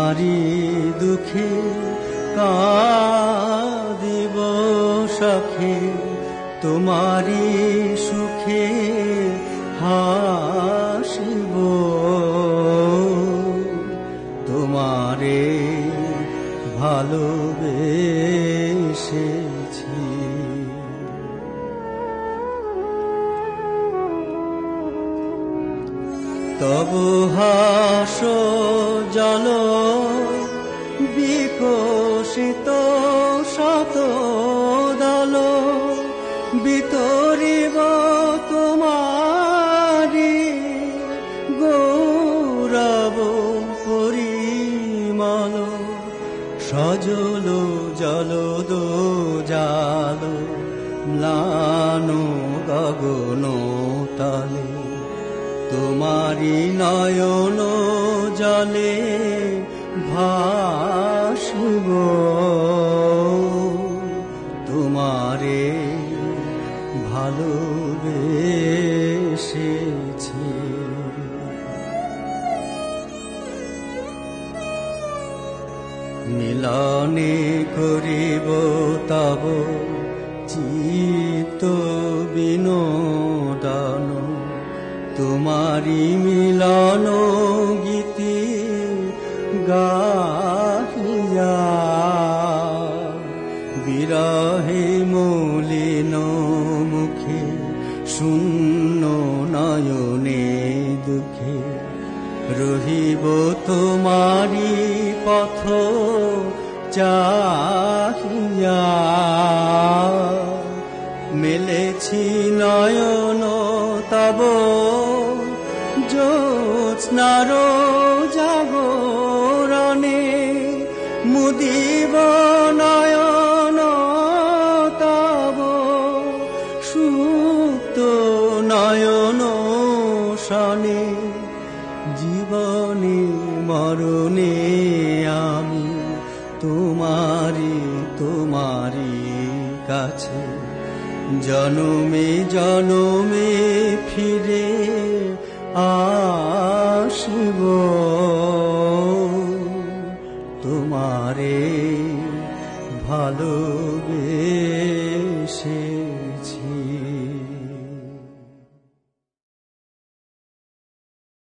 তোমারি দুঃখে কাঁদিব সখে, তোমারি সুখে হাসিব, তোমারে ভালোবেসেছি। তবু হাস জল বিকশিত শত দল, বিতরিব তোমারি গৌরব পরিমল। সজল জলদ জাল ম্লান গগন তলে, তোমারি নয়ন জলে ভাসিব, তোমারে ভালোবেসেছি। মিলনে করিব তব চিত্ত বিনোদন, তোমারি মিলন গীতি গাহিয়া। বিরহে মলিন মুখে শূন্য নয়নে দুঃখে, রহিব তোমারি পথ চাহিয়া। মেলেছি নয়ন তব জ্যোৎস্নার জাগরণে, মুদিব নয়ন তব সুপ্ত নয়ন শনে। জীবনে মরণে আমি তোমারি তোমারি কাছে, জনমে জনমে ফিরে আসিব, তোমারে ভালোবেসেছি।